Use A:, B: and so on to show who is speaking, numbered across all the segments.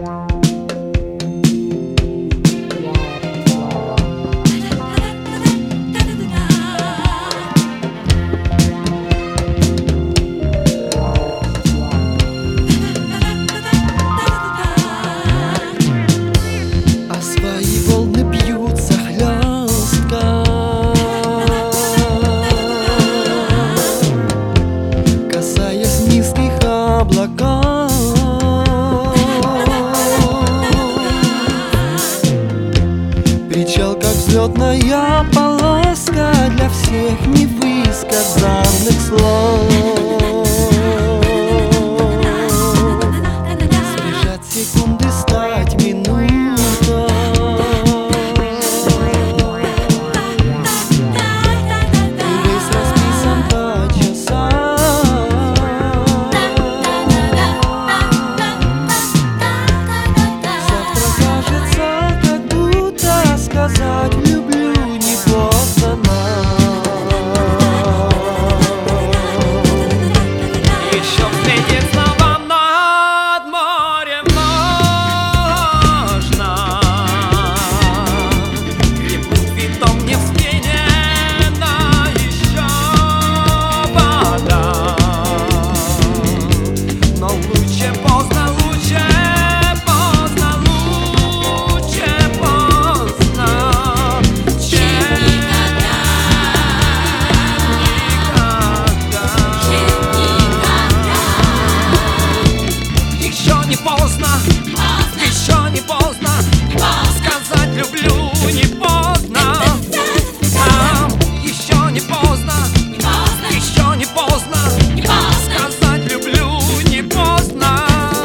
A: Причал, как взлетная полоска для всех невысказанных слов. Сбежать секунды, стать минутой. И весь расписан по часам. Завтра кажется, как будто сказать люблю не просто нам.
B: Еще встретить снова над морем можно. Крепнуть винтом не в смене, но еще вода. Но лучше поздно, лучше поздно, лучше поздно, чем никогда. Еще не поздно, еще не поздно сказать люблю, не поздно. Еще не поздно, еще не поздно сказать люблю, не поздно.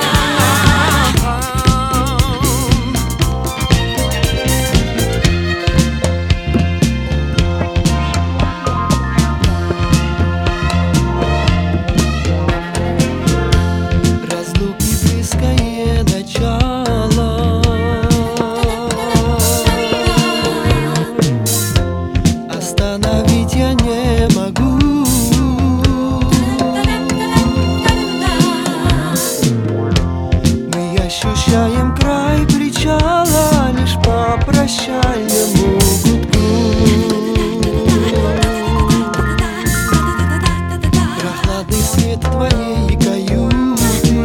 A: Разлуки близкое начало. Остановить я не могу. Мы ощущаем край причала лишь по прощальному гудку. Прохладный свет твоей каюты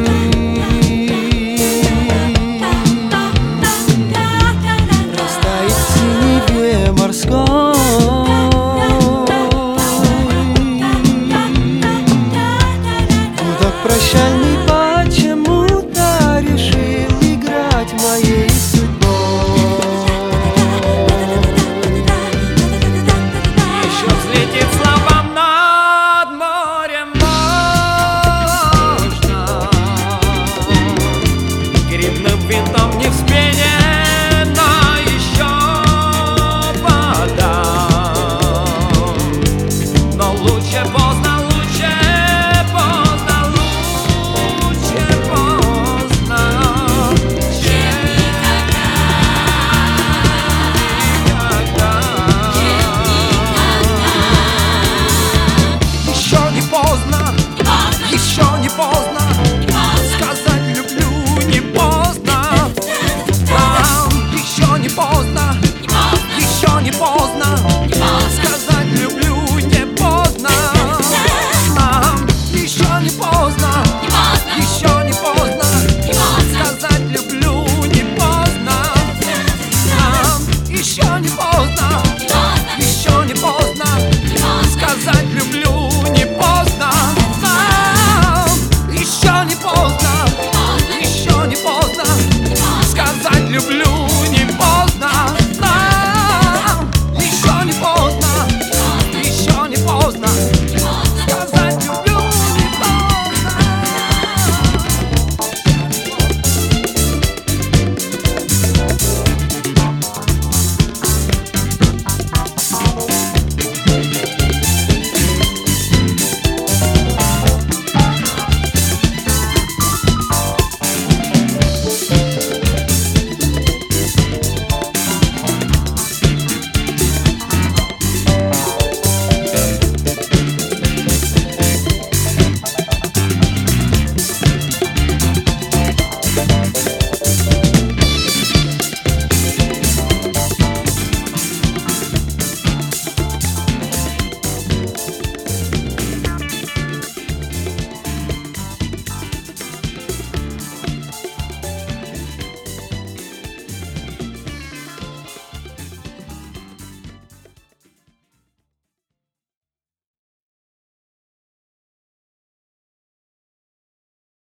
A: растает в синеве морской. Гудок прощальный почему-то решил играть моей судьбой.
B: Еще взлетит слова над морем можно. Грибным винтом не в спине.